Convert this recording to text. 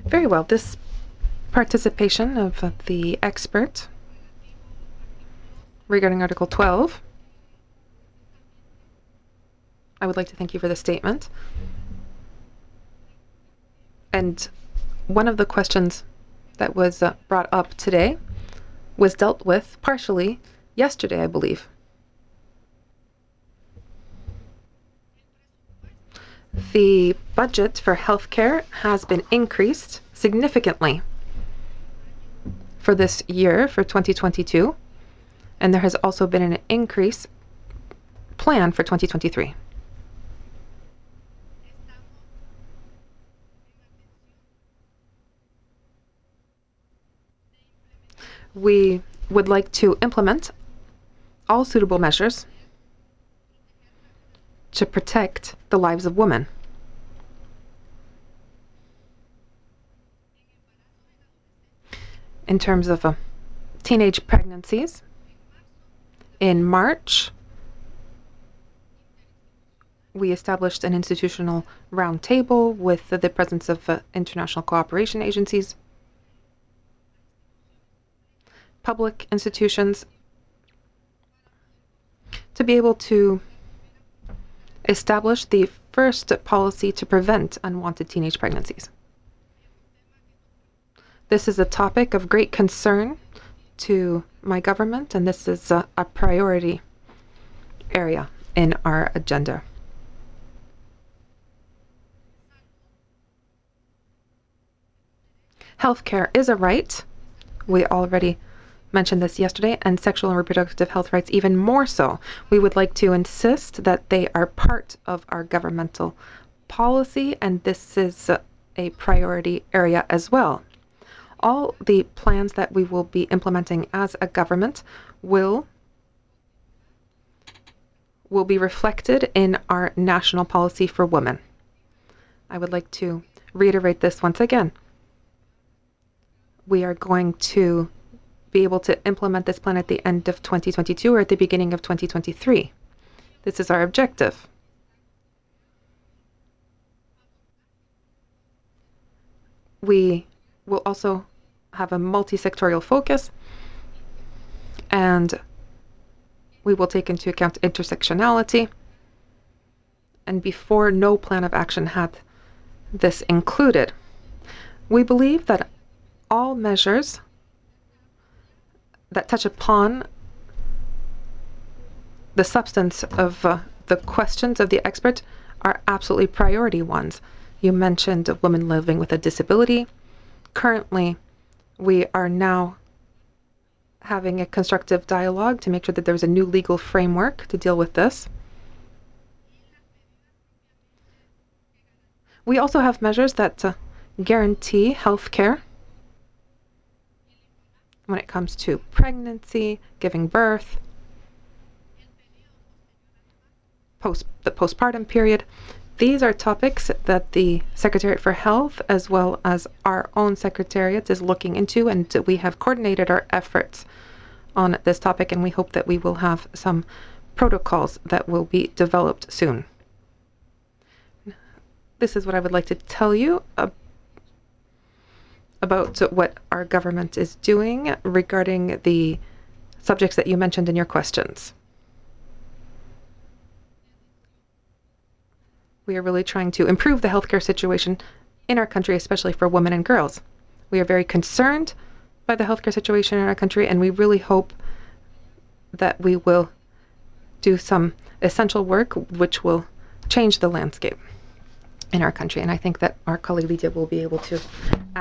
Very well. This participation of the expert regarding Article 12, I would like to thank you for the statement. And one of the questions that was brought up today was dealt with partially yesterday, I believe. The budget for healthcare has been increased significantly for this year, for 2022, and there has also been an increase planned for 2023. We would like to implement all suitable measures to protect the lives of women. In terms of teenage pregnancies, in March, we established an institutional roundtable with the presence of international cooperation agencies, public institutions, to be able to establish the first policy to prevent unwanted teenage pregnancies. This is a topic of great concern to my government, and this is a priority area in our agenda. Healthcare is a right. We already mentioned this yesterday, and sexual and reproductive health rights even more so. We would like to insist that they are part of our governmental policy, and this is a priority area as well. All the plans that we will be implementing as a government will be reflected in our national policy for women. I would like to reiterate this once again. We are going to be able to implement this plan at the end of 2022 or at the beginning of 2023. This is our objective. We will also have a multi-sectorial focus, and we will take into account intersectionality. And before, no plan of action had this included. We believe that all measures that touch upon the substance of the questions of the expert are absolutely priority ones. You mentioned women living with a disability. Currently, we are now having a constructive dialogue to make sure that there's a new legal framework to deal with this. We also have measures that guarantee health care when it comes to pregnancy, giving birth, the postpartum period. These are topics that the Secretariat for Health, as well as our own Secretariat, is looking into, and we have coordinated our efforts on this topic, and we hope that we will have some protocols that will be developed soon. This is what I would like to tell you about what our government is doing regarding the subjects that you mentioned in your questions. We are really trying to improve the healthcare situation in our country, especially for women and girls. We are very concerned by the healthcare situation in our country, and we really hope that we will do some essential work which will change the landscape in our country. And I think that our colleague Lydia will be able to